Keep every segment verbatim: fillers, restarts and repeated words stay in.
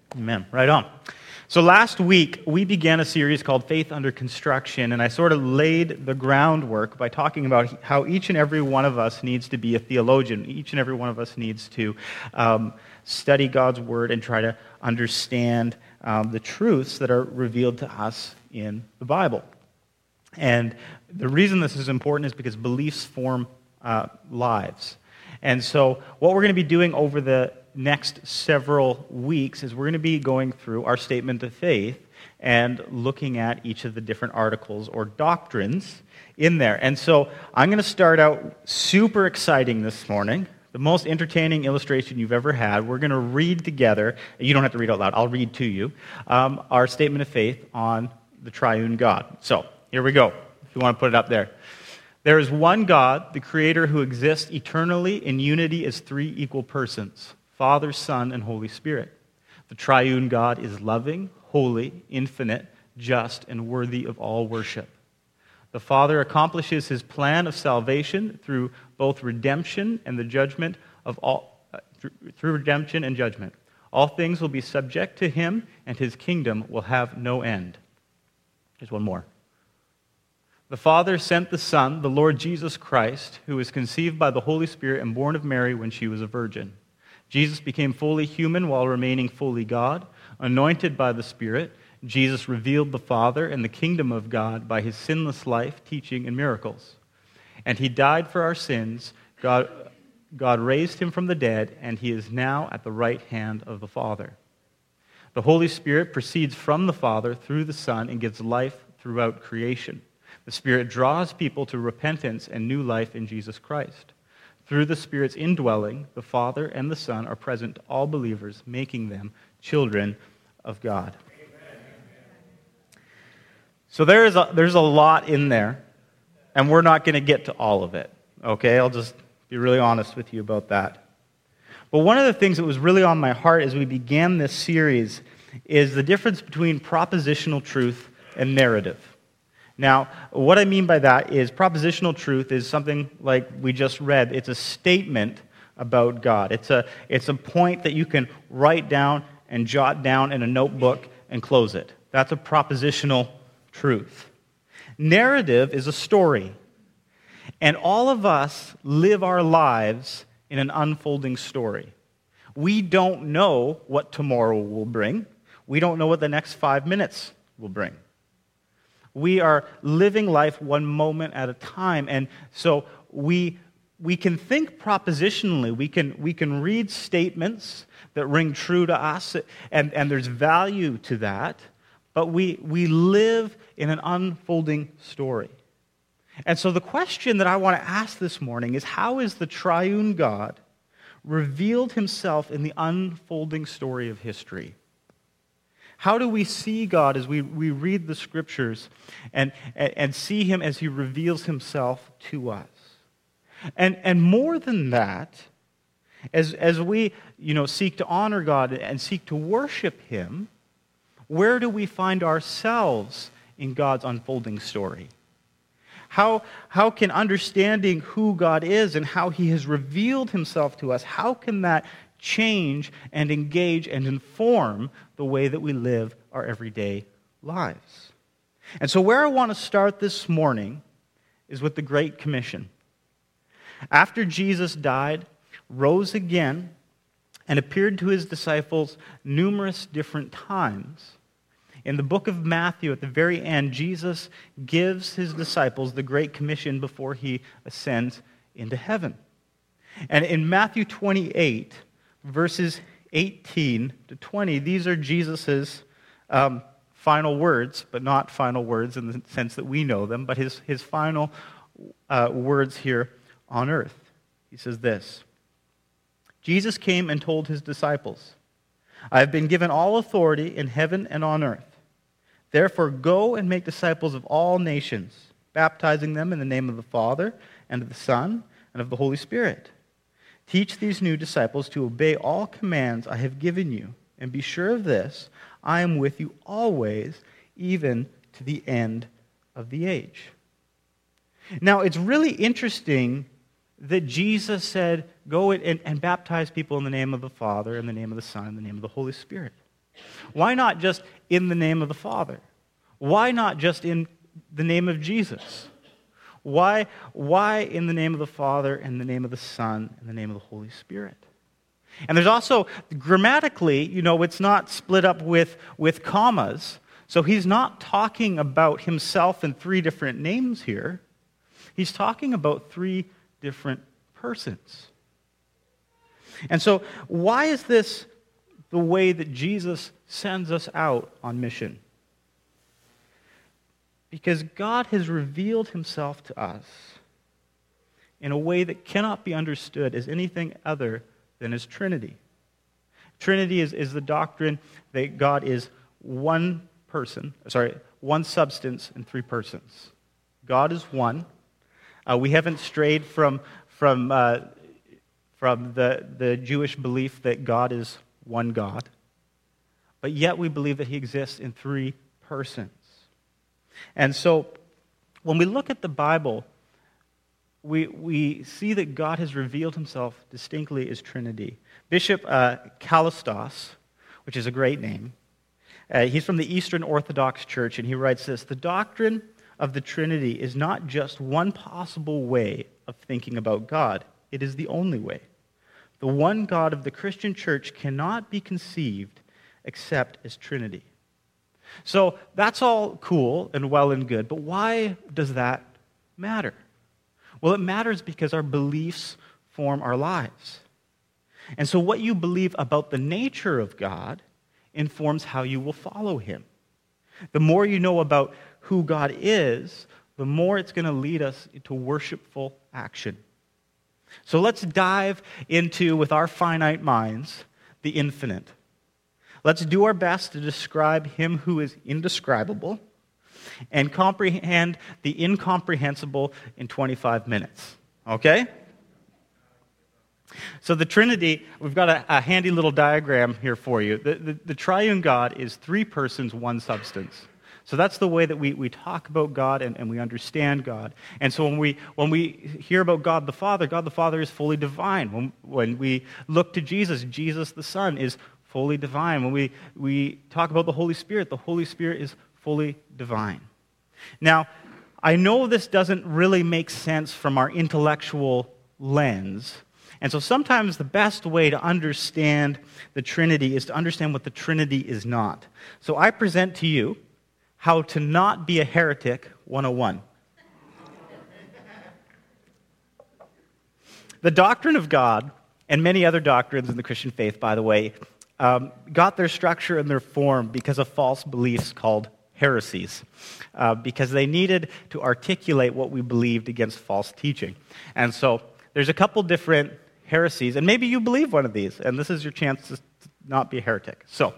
Amen. Right on. So last week, we began a series called Faith Under Construction, and I sort of laid the groundwork by talking about how each and every one of us needs to be a theologian. Each and every one of us needs to um, study God's Word and try to understand um, the truths that are revealed to us in the Bible. And the reason this is important is because beliefs form uh, lives. And so what we're going to be doing over the next several weeks is we're going to be going through our statement of faith and looking at each of the different articles or doctrines in there. And so I'm going to start out super exciting this morning, the most entertaining illustration you've ever had. We're going to read together, you don't have to read out loud, I'll read to you, um, our statement of faith on the triune God. So here we go, if you want to put it up there. There is one God, the Creator, who exists eternally in unity as three equal persons, Father, Son, and Holy Spirit. The triune God is loving, holy, infinite, just, and worthy of all worship. The Father accomplishes his plan of salvation through both redemption and the judgment of all uh, through redemption and judgment. All things will be subject to him, and his kingdom will have no end. Here's one more. The Father sent the Son, the Lord Jesus Christ, who was conceived by the Holy Spirit and born of Mary when she was a virgin. Jesus became fully human while remaining fully God. Anointed by the Spirit, Jesus revealed the Father and the kingdom of God by his sinless life, teaching, and miracles. And he died for our sins. God, God raised him from the dead, and he is now at the right hand of the Father. The Holy Spirit proceeds from the Father through the Son and gives life throughout creation. The Spirit draws people to repentance and new life in Jesus Christ. Through the Spirit's indwelling, the Father and the Son are present to all believers, making them children of God. Amen. So there is a, there's a lot in there, and we're not going to get to all of it. Okay, I'll just be really honest with you about that. But one of the things that was really on my heart as we began this series is the difference between propositional truth and narrative. Now, what I mean by that is propositional truth is something like we just read. It's a statement about God. It's a, it's a point that you can write down and jot down in a notebook and close it. That's a propositional truth. Narrative is a story. And all of us live our lives in an unfolding story. We don't know what tomorrow will bring. We don't know what the next five minutes will bring. We are living life one moment at a time, and so we we can think propositionally. We can we can read statements that ring true to us, and, and there's value to that, but we we live in an unfolding story. And so the question that I want to ask this morning is, how is the triune God revealed himself in the unfolding story of history? How do we see God as we, we read the Scriptures and, and, and see him as he reveals himself to us? And, and more than that, as, as we you know, seek to honor God and seek to worship him, where do we find ourselves in God's unfolding story? How, how can understanding who God is and how he has revealed himself to us, how can that change and engage and inform the way that we live our everyday lives? And so where I want to start this morning is with the Great Commission. After Jesus died, rose again, and appeared to his disciples numerous different times, in the book of Matthew, at the very end, Jesus gives his disciples the Great Commission before he ascends into heaven. And in Matthew twenty-eight, verses eighteen to twenty, these are Jesus' um, final words, but not final words in the sense that we know them, but his, his final uh, words here on earth. He says this: Jesus came and told his disciples, "I have been given all authority in heaven and on earth. Therefore go and make disciples of all nations, baptizing them in the name of the Father and of the Son and of the Holy Spirit. Teach these new disciples to obey all commands I have given you, and be sure of this, I am with you always, even to the end of the age." Now, it's really interesting that Jesus said, go and, and baptize people in the name of the Father, in the name of the Son, in the name of the Holy Spirit. Why not just in the name of the Father? Why not just in the name of Jesus? Why, why in the name of the Father, and the name of the Son, and the name of the Holy Spirit? And there's also, grammatically, you know, it's not split up with, with commas. So he's not talking about himself in three different names here. He's talking about three different persons. And so why is this the way that Jesus sends us out on mission? Because God has revealed himself to us in a way that cannot be understood as anything other than his Trinity. Trinity is, is the doctrine that God is one person, sorry, one substance in three persons. God is one. Uh, we haven't strayed from, from, uh, from the, the Jewish belief that God is one God, but yet we believe that he exists in three persons. And so when we look at the Bible, we, we see that God has revealed himself distinctly as Trinity. Bishop uh, Kallistos, which is a great name, uh, he's from the Eastern Orthodox Church, and he writes this: the doctrine of the Trinity is not just one possible way of thinking about God. It is the only way. The one God of the Christian church cannot be conceived except as Trinity. So that's all cool and well and good, but why does that matter? Well, it matters because our beliefs form our lives. And so what you believe about the nature of God informs how you will follow him. The more you know about who God is, the more it's going to lead us into worshipful action. So let's dive into, with our finite minds, the infinite. Let's do our best to describe him who is indescribable and comprehend the incomprehensible in twenty-five minutes. Okay? So the Trinity, we've got a, a handy little diagram here for you. The, the, the triune God is three persons, one substance. So that's the way that we, we talk about God and, and we understand God. And so when we when we hear about God the Father, God the Father is fully divine. When, when we look to Jesus, Jesus the Son is fully divine. When we, we talk about the Holy Spirit, the Holy Spirit is fully divine. Now, I know this doesn't really make sense from our intellectual lens. And so sometimes the best way to understand the Trinity is to understand what the Trinity is not. So I present to you How to Not Be a Heretic one oh one. The doctrine of God, and many other doctrines in the Christian faith, by the way, um, got their structure and their form because of false beliefs called heresies, uh, because they needed to articulate what we believed against false teaching. And so there's a couple different heresies, and maybe you believe one of these, and this is your chance to not be a heretic. So,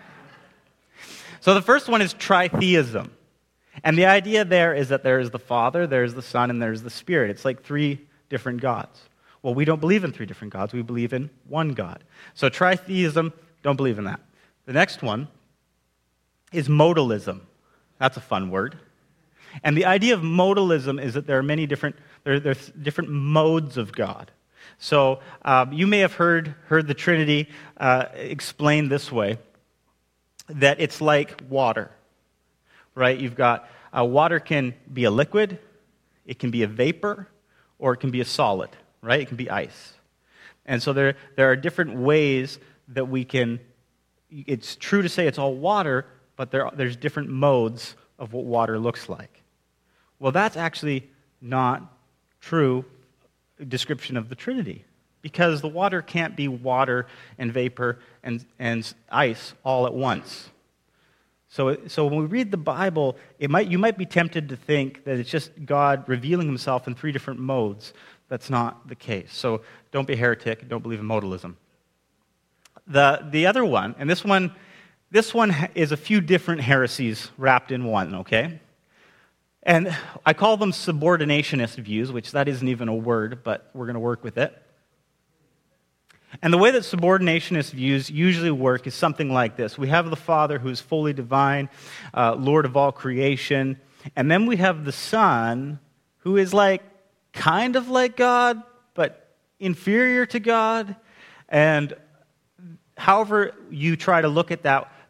so the first one is tritheism. And the idea there is that there is the Father, there's the Son, and there's the Spirit. It's like three different gods. Well, we don't believe in three different gods. We believe in one God. So tritheism, don't believe in that. The next one is modalism. That's a fun word. And the idea of modalism is that there are many different, there, there's different modes of God. So um, you may have heard, heard the Trinity uh, explained this way, that it's like water, right? You've got, uh, water can be a liquid, it can be a vapor, or it can be a solid, right? It can be ice. And so there, there are different ways that we can, it's true to say it's all water, but there, there's different modes of what water looks like. Well, that's actually not true description of the Trinity, because the water can't be water and vapor and, and ice all at once. So, so when we read the Bible, it might you might be tempted to think that it's just God revealing himself in three different modes. That's not the case. So don't be a heretic, don't believe in modalism. The, the other one, and this one, this one is a few different heresies wrapped in one, okay? And I call them subordinationist views, which that isn't even a word, but we're going to work with it. And the way that subordinationist views usually work is something like this. We have the Father who's fully divine, uh, Lord of all creation, and then we have the Son who is like, kind of like God, but inferior to God. And however you try to look at that, the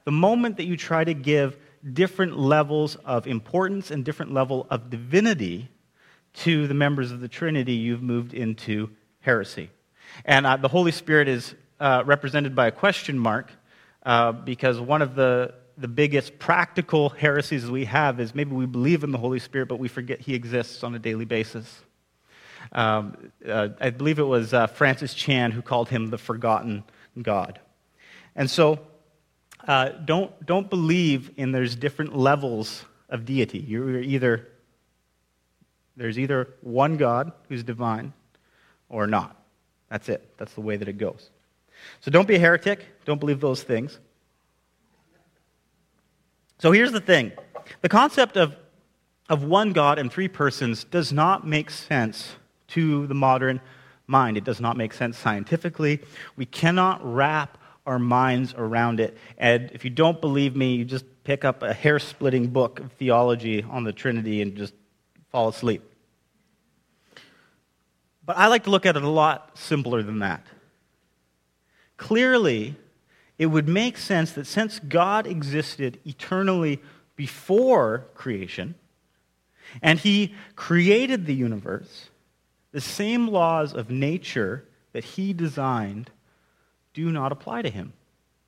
The moment that you try to give different levels of importance and different level of divinity to the members of the Trinity, you've moved into heresy. And uh, the Holy Spirit is uh, represented by a question mark uh, because one of the, the biggest practical heresies we have is maybe we believe in the Holy Spirit, but we forget he exists on a daily basis. Um, uh, I believe it was uh, Francis Chan who called him the forgotten God. And so uh, don't, don't believe in there's different levels of deity. You're either, there's either one God who's divine or not. That's it. That's the way that it goes. So don't be a heretic. Don't believe those things. So here's the thing. The concept of, of one God and three persons does not make sense to the modern mind. It does not make sense scientifically. We cannot wrap our minds around it. And if you don't believe me, you just pick up a hair-splitting book of theology on the Trinity and just fall asleep. But I like to look at it a lot simpler than that. Clearly, it would make sense that since God existed eternally before creation, and he created the universe, the same laws of nature that he designed do not apply to him.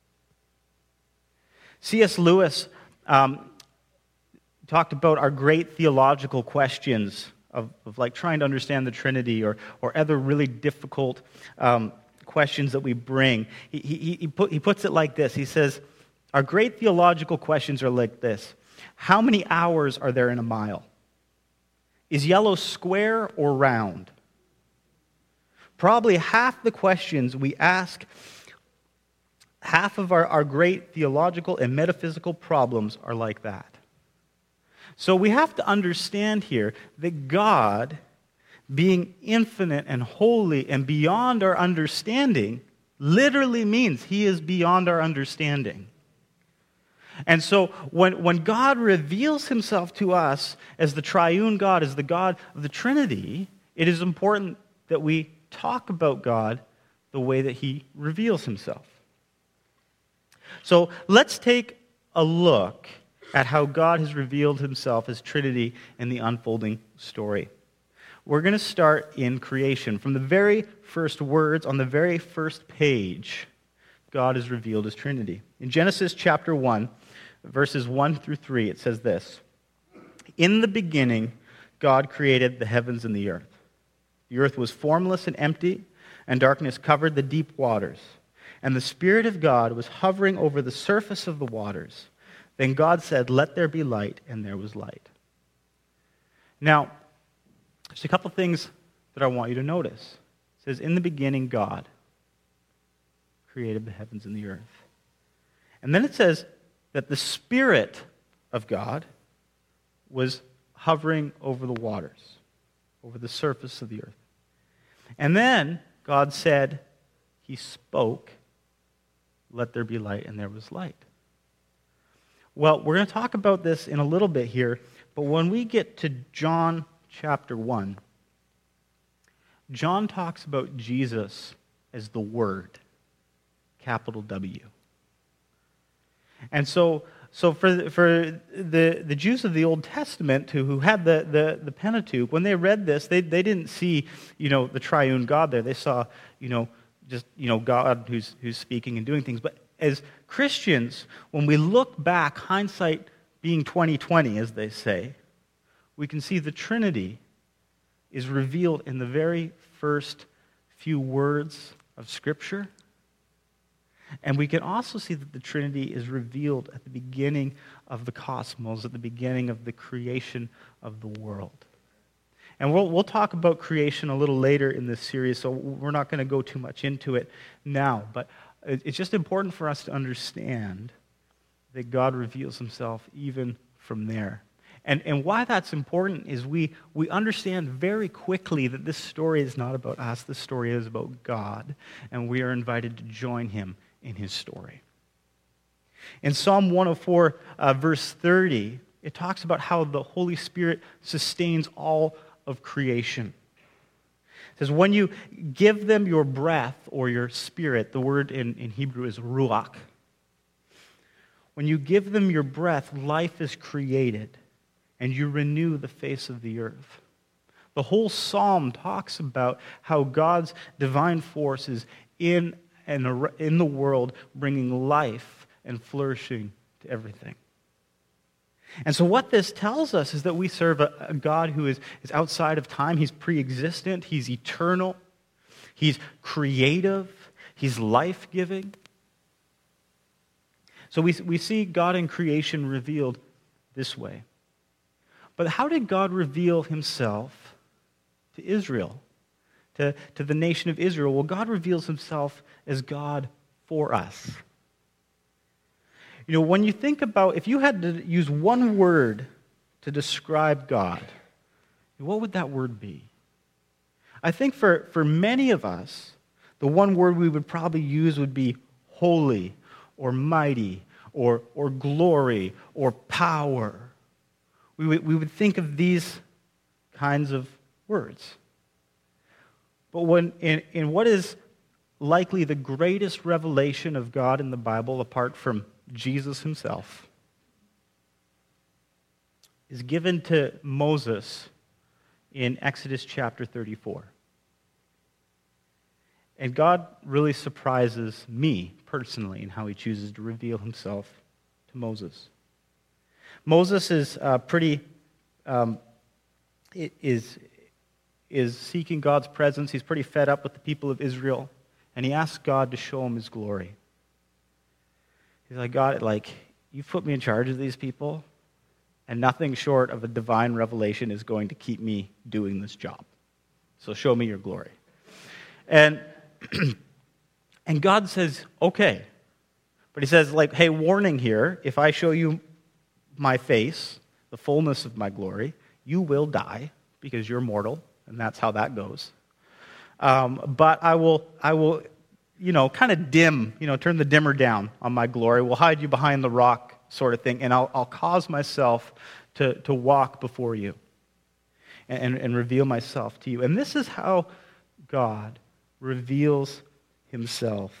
C S Lewis um, talked about our great theological questions of, of like trying to understand the Trinity or, or other really difficult um, questions that we bring. He, he, he, put, he puts it like this. He says, our great theological questions are like this. How many hours are there in a mile? Is yellow square or round? Probably half the questions we ask, half of our, our great theological and metaphysical problems are like that. So we have to understand here that God, being infinite and holy and beyond our understanding, literally means he is beyond our understanding. And so when, when God reveals himself to us as the triune God, as the God of the Trinity, it is important that we talk about God the way that he reveals himself. So let's take a look at how God has revealed himself as Trinity in the unfolding story. We're going to start in creation. From the very first words on the very first page, God is revealed as Trinity. In Genesis chapter one, verses one through three, it says this. In the beginning, God created the heavens and the earth. The earth was formless and empty, and darkness covered the deep waters. And the Spirit of God was hovering over the surface of the waters. Then God said, let there be light, and there was light. Now, there's a couple things that I want you to notice. It says, in the beginning, God created the heavens and the earth. And then it says that the Spirit of God was hovering over the waters, over the surface of the earth. And then God said, he spoke, let there be light, and there was light. Well, we're going to talk about this in a little bit here, but when we get to John chapter one, John talks about Jesus as the Word, capital W. And so, so for, the, for the, the Jews of the Old Testament who, who had the, the, the Pentateuch, when they read this, they, they didn't see, you know, the triune God there. They saw, you know, just, you know, God who's, who's speaking and doing things. But as Christians, when we look back, hindsight being twenty twenty, as they say, we can see the Trinity is revealed in the very first few words of Scripture. And we can also see that the Trinity is revealed at the beginning of the cosmos, at the beginning of the creation of the world. And we'll, we'll talk about creation a little later in this series, so we're not going to go too much into it now. But it's just important for us to understand that God reveals himself even from there. And, and why that's important is we, we understand very quickly that this story is not about us. This story is about God, and we are invited to join him in his story. In Psalm one oh four, uh, verse thirty, it talks about how the Holy Spirit sustains all of creation. It says, when you give them your breath or your spirit, the word in, in Hebrew is ruach. when you give them your breath, life is created, and you renew the face of the earth. The whole psalm talks about how God's divine force is in, and in the world, bringing life and flourishing to everything. And so what this tells us is that we serve a, a God who is, is outside of time. He's pre-existent. He's eternal. He's creative. He's life-giving. So we, we see God in creation revealed this way. But how did God reveal himself to Israel, to, to the nation of Israel? Well, God reveals himself as God for us. You know, when you think about, if you had to use one word to describe God, what would that word be? I think for, for many of us, the one word we would probably use would be holy or mighty or, or glory or power. We would, we would think of these kinds of words. But when in, in what is likely the greatest revelation of God in the Bible, apart from Jesus himself, is given to Moses in Exodus chapter thirty-four. And God really surprises me personally in how he chooses to reveal himself to Moses. Moses is uh, pretty, um, is, is seeking God's presence. He's pretty fed up with the people of Israel, and he asks God to show him his glory. He's like, God, like, you've put me in charge of these people, and nothing short of a divine revelation is going to keep me doing this job. So show me your glory. And and God says, okay. But he says, like, hey, warning here, if I show you my face, the fullness of my glory, you will die because you're mortal, and that's how that goes. Um, but I will, I will, you know, kind of dim, you know, turn the dimmer down on my glory. We'll hide you behind the rock sort of thing, and I'll, I'll cause myself to, to walk before you and, and, and reveal myself to you. And this is how God reveals himself.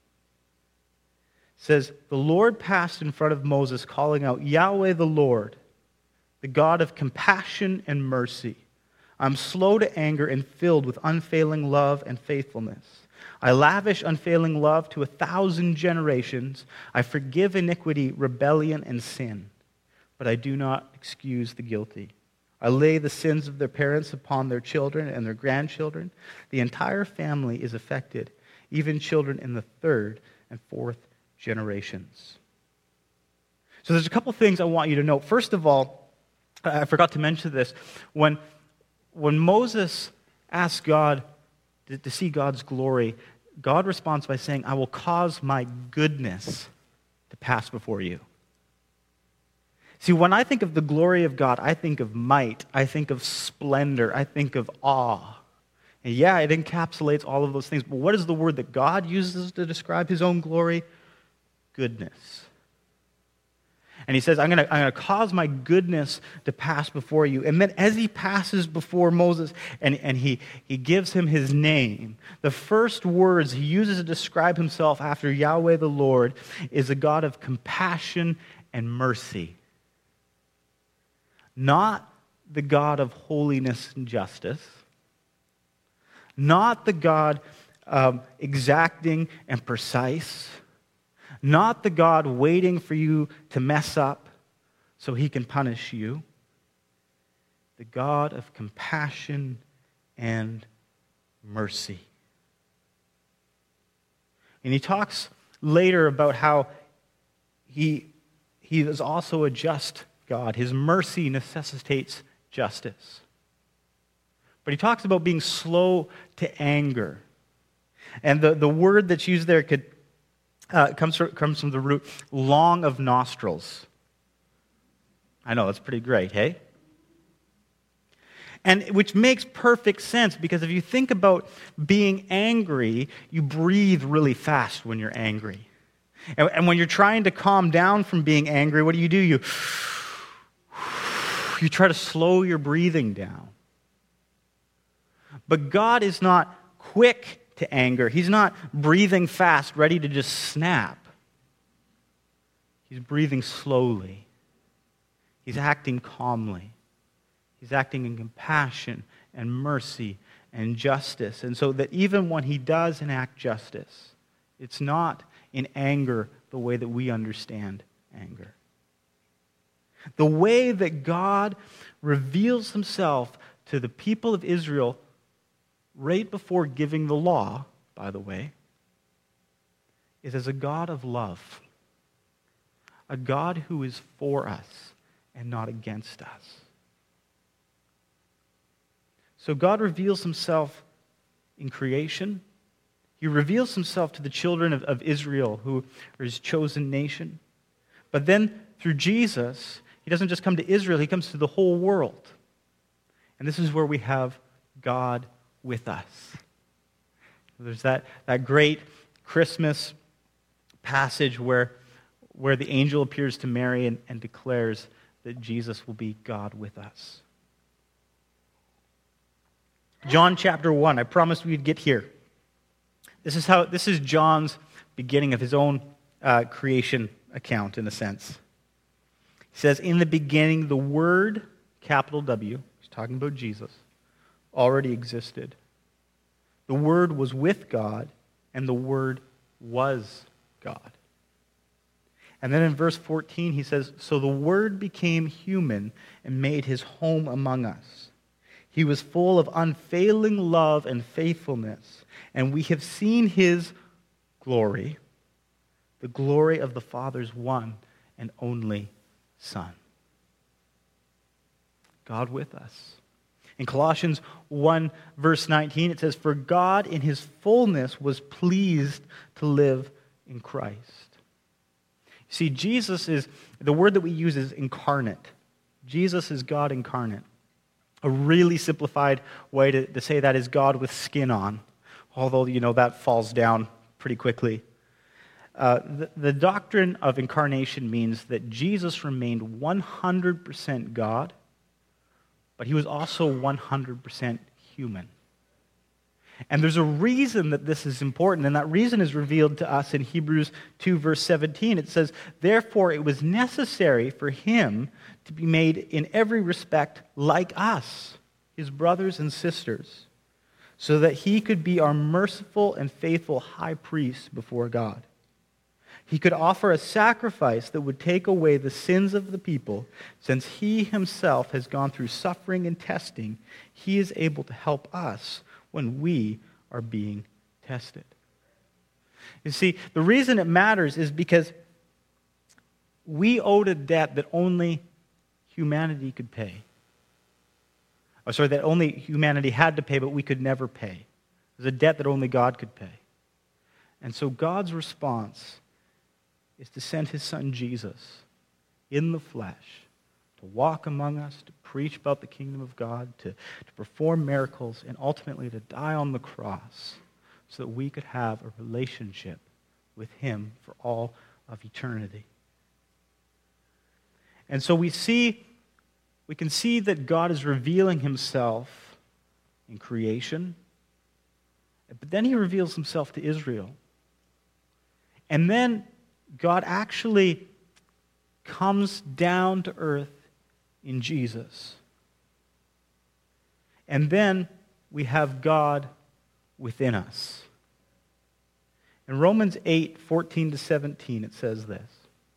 It says, the Lord passed in front of Moses, calling out, Yahweh the Lord, the God of compassion and mercy. I'm slow to anger and filled with unfailing love and faithfulness. I lavish unfailing love to a thousand generations. I forgive iniquity, rebellion, and sin, but I do not excuse the guilty. I lay the sins of their parents upon their children and their grandchildren. The entire family is affected, even children in the third and fourth generations. So there's a couple things I want you to note. First of all, I forgot to mention this. When, when Moses asked God to, to see God's glory, God responds by saying, I will cause my goodness to pass before you. See, when I think of the glory of God, I think of might, I think of splendor, I think of awe. And yeah, it encapsulates all of those things, but what is the word that God uses to describe his own glory? Goodness. And he says, I'm going to I'm going to cause my goodness to pass before you. And then as he passes before Moses and, and he, he gives him his name, the first words he uses to describe himself after Yahweh the Lord is a God of compassion and mercy. Not the God of holiness and justice. Not the God um, exacting and precise. Not the God waiting for you to mess up so he can punish you. The God of compassion and mercy. And he talks later about how he, he is also a just God. His mercy necessitates justice. But he talks about being slow to anger. And the, the word that's used there could uh, comes, from, comes from the root long of nostrils. I know, that's pretty great, hey? And which makes perfect sense, because if you think about being angry, you breathe really fast when you're angry. And, and when you're trying to calm down from being angry, what do you do? You, you try to slow your breathing down. But God is not quick to anger. He's not breathing fast, ready to just snap. He's breathing slowly. He's acting calmly. He's acting in compassion and mercy and justice. And so that even when he does enact justice, it's not in anger the way that we understand anger. The way that God reveals himself to the people of Israel right before giving the law, by the way, is as a God of love. A God who is for us and not against us. So God reveals himself in creation. He reveals himself to the children of, of Israel, who are his chosen nation. But then through Jesus, he doesn't just come to Israel, he comes to the whole world. And this is where we have God with us. There's that, that great Christmas passage where, where the angel appears to Mary and, and declares that Jesus will be God with us. John chapter one, I promised we'd get here. This is how this is John's beginning of his own uh, creation account, in a sense. He says, in the beginning, the Word, capital W, he's talking about Jesus, already existed. The Word was with God, and the Word was God. And then in verse fourteen, he says, so the Word became human and made his home among us. He was full of unfailing love and faithfulness, and we have seen his glory, the glory of the Father's one and only Son. God with us. In Colossians one, verse nineteen, it says, for God in his fullness was pleased to live in Christ. See, Jesus is, the word that we use is incarnate. Jesus is God incarnate. A really simplified way to, to say that is God with skin on, although, you know, that falls down pretty quickly. Uh, the, the doctrine of incarnation means that Jesus remained one hundred percent God, but he was also one hundred percent human. And there's a reason that this is important, and that reason is revealed to us in Hebrews two, verse seventeen. It says, therefore it was necessary for him to be made in every respect like us, his brothers and sisters, so that he could be our merciful and faithful high priest before God. He could offer a sacrifice that would take away the sins of the people. Since he himself has gone through suffering and testing, he is able to help us when we are being tested. You see, the reason it matters is because we owed a debt that only humanity could pay. Oh, sorry, that only humanity had to pay, but we could never pay. It was a debt that only God could pay. And so God's response is to send his son Jesus in the flesh to walk among us, to preach about the kingdom of God, to, to perform miracles, and ultimately to die on the cross so that we could have a relationship with him for all of eternity. And so we see, we can see that God is revealing himself in creation, but then he reveals himself to Israel. And then God actually comes down to earth in Jesus. And then we have God within us. In Romans eight, fourteen to seventeen, it says this.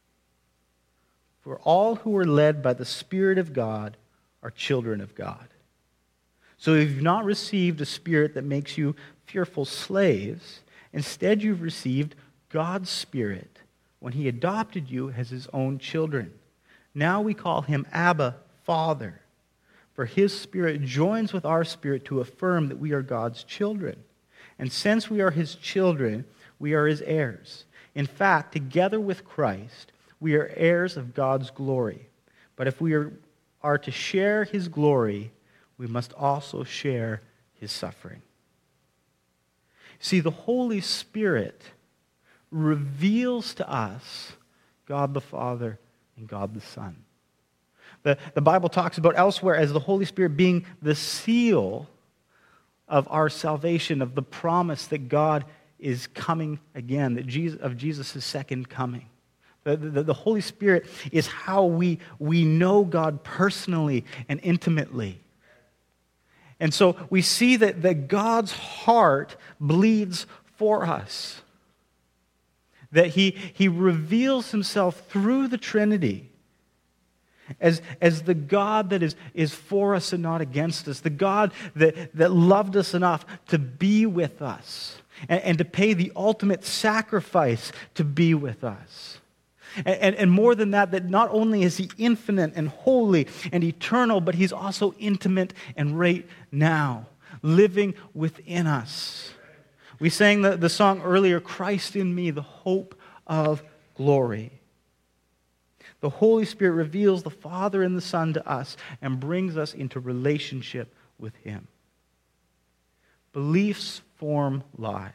For all who are led by the Spirit of God are children of God. So if you've not received a spirit that makes you fearful slaves, instead you've received God's Spirit when he adopted you as his own children. Now we call him Abba, Father. For his Spirit joins with our spirit to affirm that we are God's children. And since we are his children, we are his heirs. In fact, together with Christ, we are heirs of God's glory. But if we are, are to share his glory, we must also share his suffering. See, the Holy Spirit reveals to us God the Father and God the Son. The, the Bible talks about elsewhere as the Holy Spirit being the seal of our salvation, of the promise that God is coming again, that Jesus, of Jesus' second coming. The, the, the Holy Spirit is how we, we know God personally and intimately. And so we see that, that God's heart bleeds for us. That he, he reveals himself through the Trinity as, as the God that is, is for us and not against us. The God that, that loved us enough to be with us and, and to pay the ultimate sacrifice to be with us. And, and, and more than that, that not only is he infinite and holy and eternal, but he's also intimate and right now, living within us. We sang the, the song earlier, Christ in me, the hope of glory. The Holy Spirit reveals the Father and the Son to us and brings us into relationship with him. Beliefs form lives.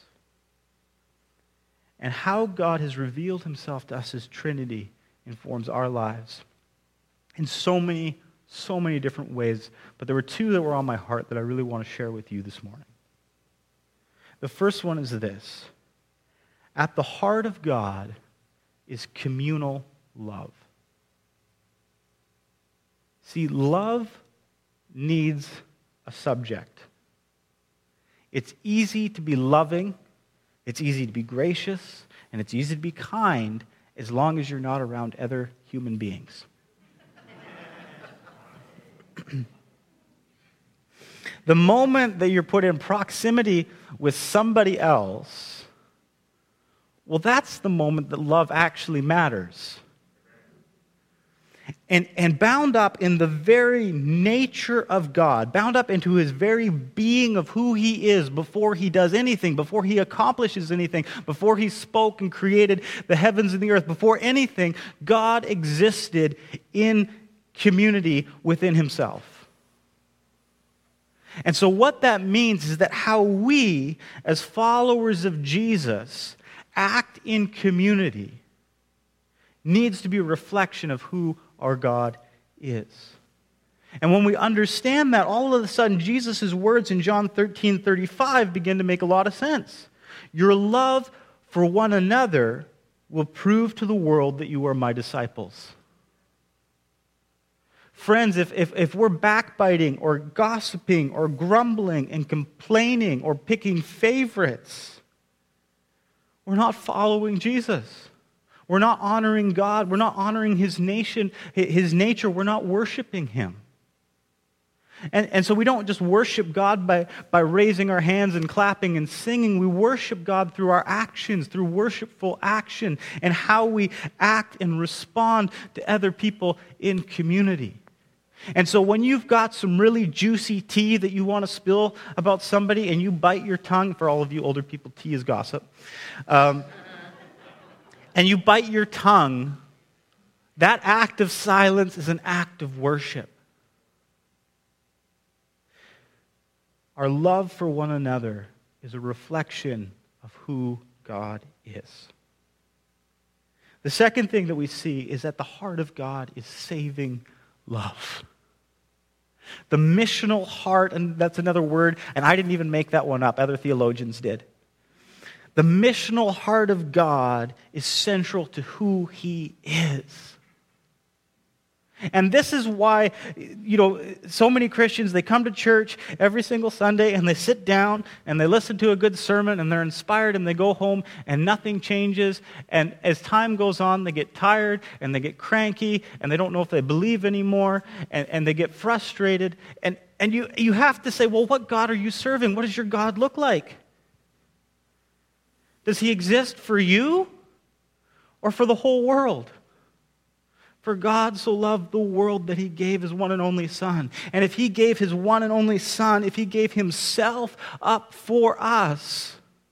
And how God has revealed himself to us as Trinity informs our lives in so many, so many different ways. But there were two that were on my heart that I really want to share with you this morning. The first one is this. At the heart of God is communal love. See, love needs a subject. It's easy to be loving, it's easy to be gracious, and it's easy to be kind as long as you're not around other human beings. The moment that you're put in proximity with somebody else, well, that's the moment that love actually matters. And, and bound up in the very nature of God, bound up into his very being of who he is before he does anything, before he accomplishes anything, before he spoke and created the heavens and the earth, before anything, God existed in community within himself. And so what that means is that how we, as followers of Jesus, act in community needs to be a reflection of who our God is. And when we understand that, all of a sudden, Jesus' words in John thirteen thirty-five begin to make a lot of sense. Your love for one another will prove to the world that you are my disciples. Friends, if, if, if we're backbiting or gossiping or grumbling and complaining or picking favorites, we're not following Jesus. We're not honoring God. We're not honoring his nation, his nature. We're not worshiping him. And, and so we don't just worship God by, by raising our hands and clapping and singing. We worship God through our actions, through worshipful action, and how we act and respond to other people in community. And so when you've got some really juicy tea that you want to spill about somebody and you bite your tongue, for all of you older people, tea is gossip, um, and you bite your tongue, that act of silence is an act of worship. Our love for one another is a reflection of who God is. The second thing that we see is that the heart of God is saving love. The missional heart, and that's another word, and I didn't even make that one up. Other theologians did. The missional heart of God is central to who he is. And this is why, you know, so many Christians, they come to church every single Sunday and they sit down and they listen to a good sermon and they're inspired and they go home and nothing changes. And as time goes on, they get tired and they get cranky and they don't know if they believe anymore and, and they get frustrated. And, and you, you have to say, well, what God are you serving? What does your God look like? Does he exist for you or for the whole world? For God so loved the world that he gave his one and only Son. And if he gave his one and only Son, if he gave himself up for us,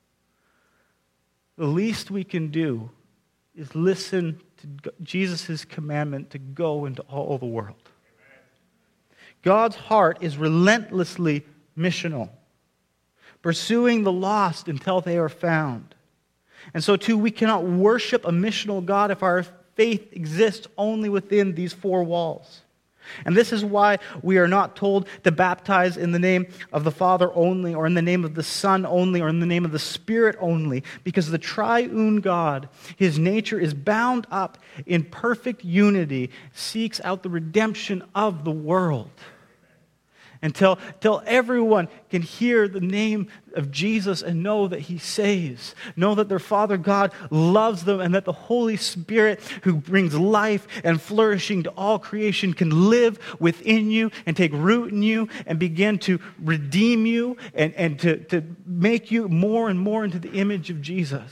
the least we can do is listen to Jesus' commandment to go into all the world. God's heart is relentlessly missional, pursuing the lost until they are found. And so too, we cannot worship a missional God if our faith exists only within these four walls. And this is why we are not told to baptize in the name of the Father only, or in the name of the Son only, or in the name of the Spirit only, because the triune God, his nature is bound up in perfect unity, seeks out the redemption of the world. Until, until everyone can hear the name of Jesus and know that he saves. Know that their Father God loves them, and that the Holy Spirit, who brings life and flourishing to all creation, can live within you and take root in you and begin to redeem you and, and to, to make you more and more into the image of Jesus.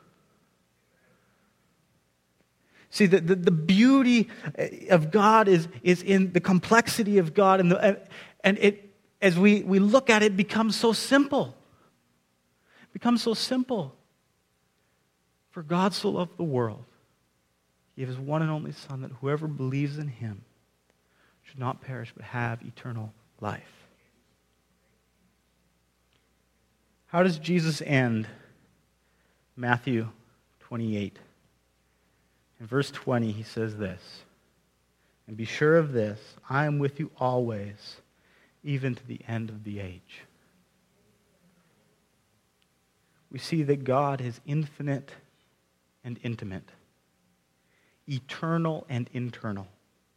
See, the, the, the beauty of God is, is in the complexity of God, and the And it, as we, we look at it, it becomes so simple. It becomes so simple. For God so loved the world, he gave his one and only Son, that whoever believes in him should not perish but have eternal life. How does Jesus end Matthew twenty-eight? In verse twenty, he says this, "And be sure of this, I am with you always, even to the end of the age." We see that God is infinite and intimate, eternal and internal.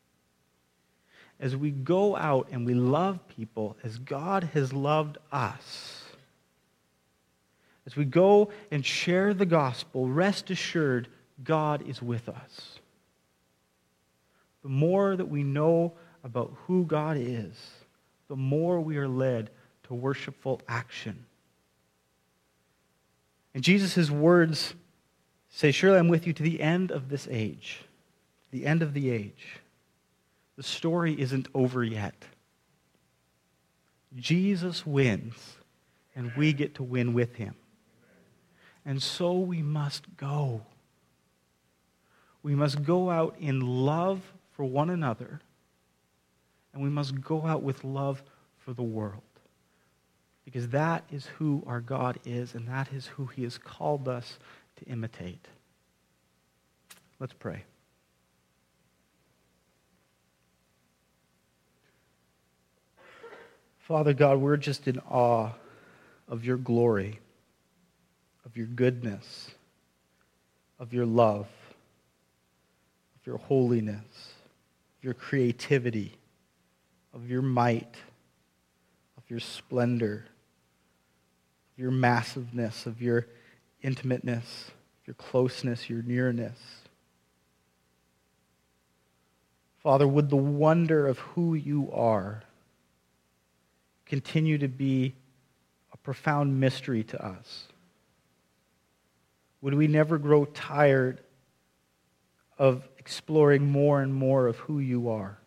As we go out and we love people as God has loved us, as we go and share the gospel, rest assured God is with us. The more that we know about who God is, the more we are led to worshipful action. And Jesus' words say, "Surely I'm with you to the end of this age." The end of the age. The story isn't over yet. Jesus wins, and we get to win with him. And so we must go. We must go out in love for one another, and we must go out with love for the world. Because that is who our God is, and that is who he has called us to imitate. Let's pray. Father God, we're just in awe of your glory, of your goodness, of your love, of your holiness, of your creativity, of your might, of your splendor, of your massiveness, of your intimateness, of your closeness, your nearness. Father, would the wonder of who you are continue to be a profound mystery to us? Would we never grow tired of exploring more and more of who you are?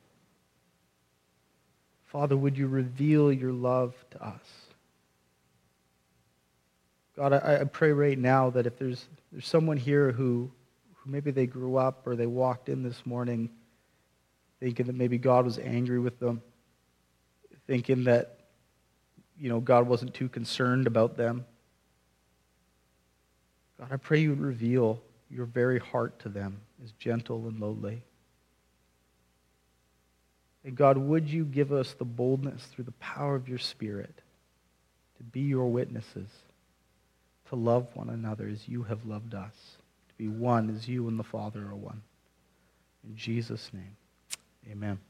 Father, would you reveal your love to us? God, I, I pray right now that if there's, there's someone here who, who maybe they grew up or they walked in this morning thinking that maybe God was angry with them, thinking that, you know, God wasn't too concerned about them. God, I pray you would reveal your very heart to them as gentle and lowly. And God, would you give us the boldness through the power of your Spirit to be your witnesses, to love one another as you have loved us, to be one as you and the Father are one. In Jesus' name, amen.